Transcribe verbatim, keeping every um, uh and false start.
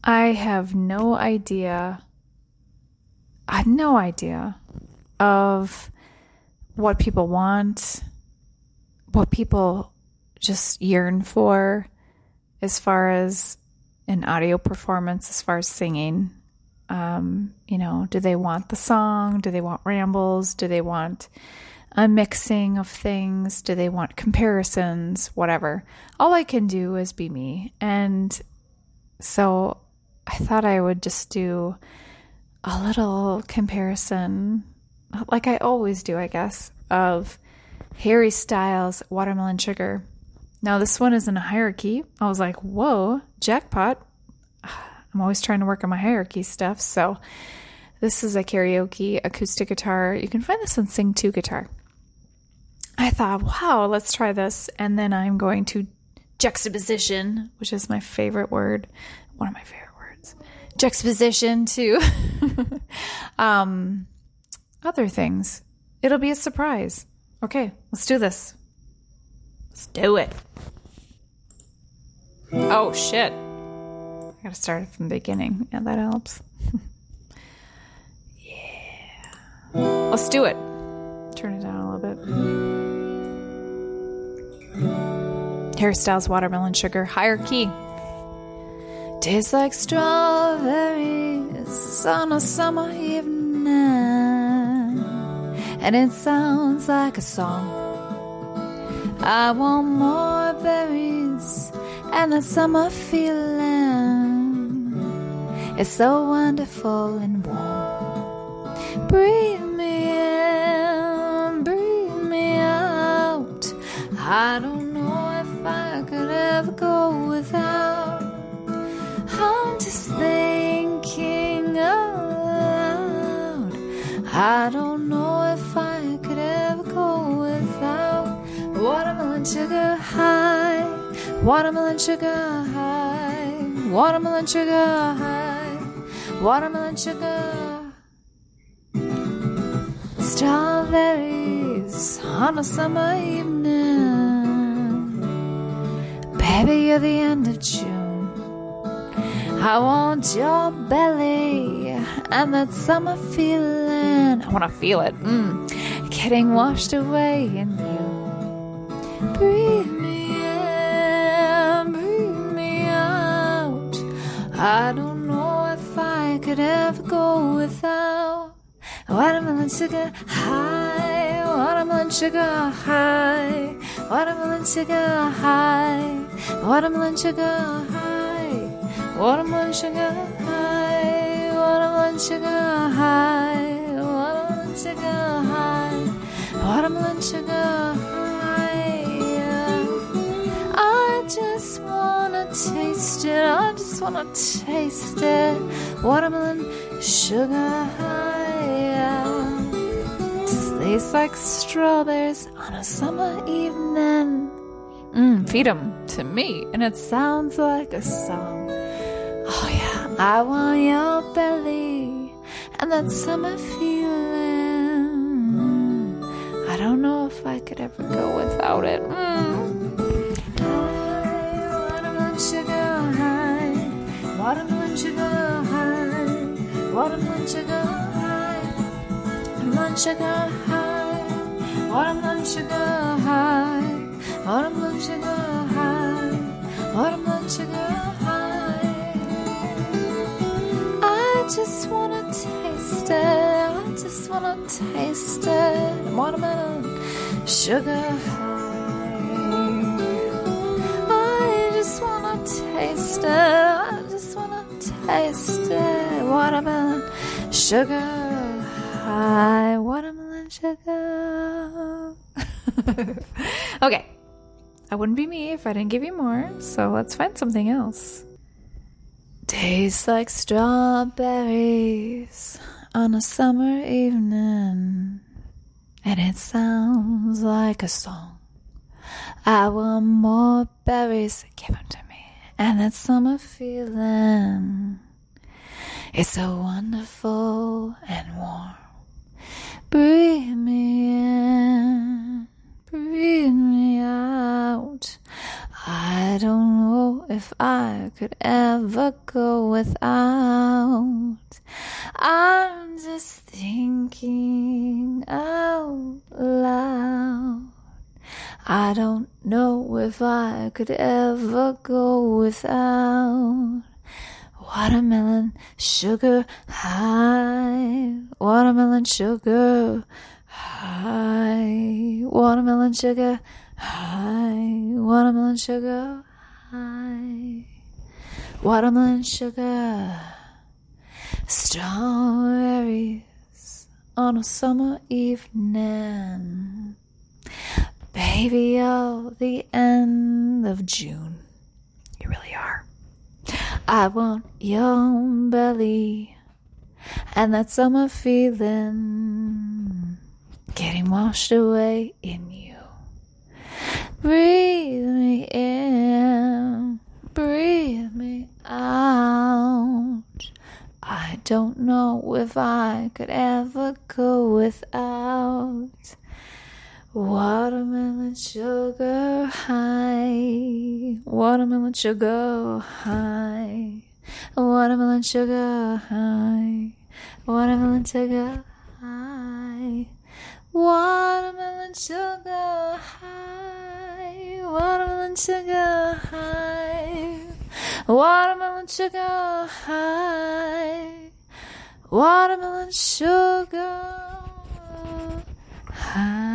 I have no idea. I have no idea of what people want, what people just yearn for as far as an audio performance, as far as singing. Um, you know, do they want the song? Do they want rambles? Do they want a mixing of things? Do they want comparisons? Whatever. All I can do is be me. And so I thought I would just do a little comparison, like I always do, I guess, of Harry Styles' Watermelon Sugar. Now, this one is in a hierarchy. I was like, whoa, jackpot. I'm always trying to work on my hierarchy stuff. So this is a karaoke acoustic guitar. You can find this on Sing two Guitar. I thought, wow, let's try this. And then I'm going to juxtaposition, which is my favorite word. One of my favorite words. Juxtaposition to um, other things. It'll be a surprise. Okay, let's do this. Let's do it. Oh, shit. I gotta start from the beginning. Yeah, that helps. Yeah. Let's do it. Turn it down a little bit. Harry Styles' Watermelon Sugar, higher key. Tastes like strawberries on a summer evening, and it sounds like a song. I want more berries and that summer feeling. It's so wonderful and warm. Breathe me in, breathe me out. I don't know if I could ever go without. I'm just thinking aloud. I don't know if I could ever go without watermelon sugar high, watermelon sugar high, watermelon sugar high, watermelon sugar. Strawberries on a summer evening. Baby, you're the end of June. I want your belly and that summer feeling. I want to feel it. Mm. Getting washed away in you. Breathe me in, breathe me out. I don't know if I could ever go without watermelon sugar high, watermelon sugar high, watermelon sugar high, watermelon sugar high. Watermelon sugar high, watermelon sugar high, watermelon sugar high, watermelon sugar high. I just wanna taste it, I just wanna taste it. Watermelon sugar high. Tastes like strawberries on a summer evening. Mm, feed them to me, and it sounds like a song. Oh yeah, I want your belly and that summer feeling. I don't know if I could ever go without it. Mm. High, watermelon sugar high, watermelon sugar high, watermelon sugar high, watermelon sugar high, watermelon sugar high, watermelon sugar high, watermelon sugar high. I just wanna taste it, I just wanna taste it. Watermelon sugar high. I just wanna taste it, I just wanna taste it. Watermelon sugar high, watermelon sugar. Okay, I wouldn't be me if I didn't give you more, so let's find something else. Tastes like strawberries on a summer evening, and it sounds like a song. I want more berries, give them to me, and that summer feeling. It's so wonderful and warm. Breathe me in, breathe me out. I I don't know if I could ever go without. I'm just thinking out loud. I don't know if I could ever go without watermelon sugar high, watermelon sugar high, watermelon sugar high, watermelon sugar high, watermelon sugar, strawberries on a summer evening. Baby, you're the end of June. You really are. I want your belly and that summer feeling getting washed away in you. Breathe me in, breathe me out. I don't know if I could ever go without watermelon sugar high, watermelon sugar high, watermelon sugar high, watermelon sugar high, watermelon sugar high, watermelon sugar high, watermelon sugar high, watermelon sugar high.